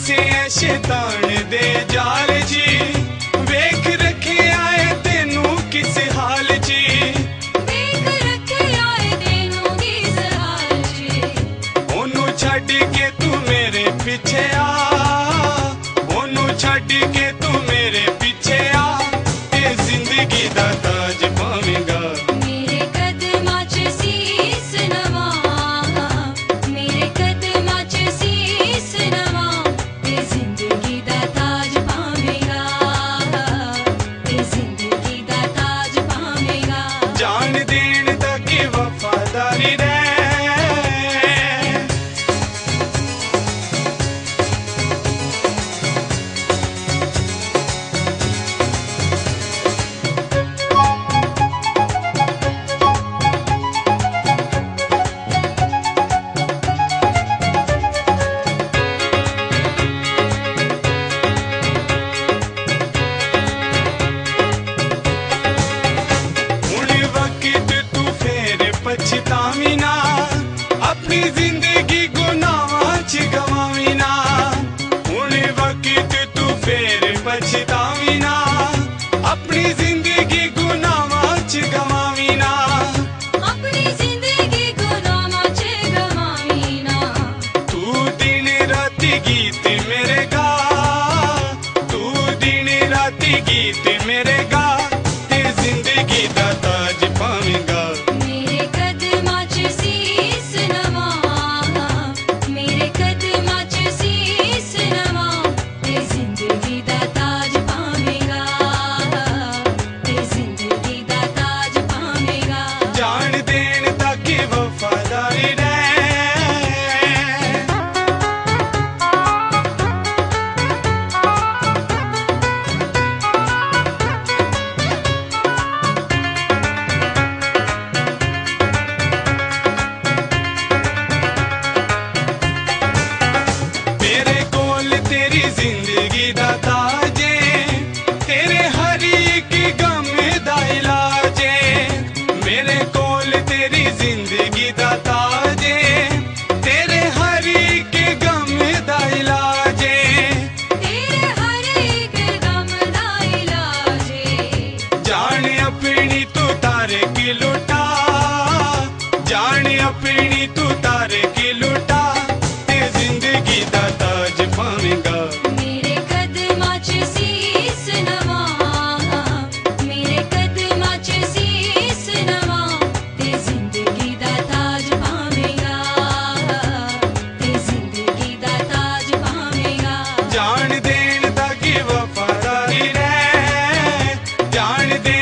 फसे है शैतान दे जाल जी, वेख रखे आए तेनू किस हाल जी, वेख रखे आए तेनू किस हाल जी। ओनू छड्ड के तू मेरे पीछे आ, ओनू छड्ड के तू मेरे पीछे आ, ते जिंदगी दा ताज पावेंगा। मेरे कदमां च सीस नवा, मेरे कदमां च सीस नवा, ते जिंदगी दा ताज पावेंगा, ते जिंदगी दा ताज पावेंगा। जान देन तक वफादारी रह, पछतावी ना अपनी जिंदगी गुनाहां च गवावी ना, हुण वक्त तू फेर पछतावी ना अपनी जिंदगी गुनाहां च गवावी ना, अपनी जिंदगी गुनाहां च गवावी ना। तू दिन राती गीत मेरे गा, तू दिन राती गीत मेरे गा, ते जिंदगी दा ताज पावेंगा। मेरे कदमां च सीस नवा, मेरे कदमां च सीस नवा, ते जिंदगी दा ताज पावेंगा, ते जिंदगी दा ताज पावेंगा। जान देन तक वफादारी रह, मेरे कोल तेरी जिंदगी दा ताज ऐ, तेरे हर एक गम दा इलाज ऐ, मेरे कोल तेरी जिंदगी दा ताज ऐ, तेरे हर एक गम दा इलाज ऐ, तेरे हर एक गम दा इलाज है। जान अपनी तू तारे की लुटा, जान अपनी तू तारे की लुटा, ते जिंदगी दा ताज पावेंगा। मेरे कदमां च सीस नवा, मेरे कदमां च सीस नवा, ते जिंदगी दा ताज पावेंगा, ते जिंदगी दा ताज पावेंगा। जान देन तक वफादारी रह, जान देन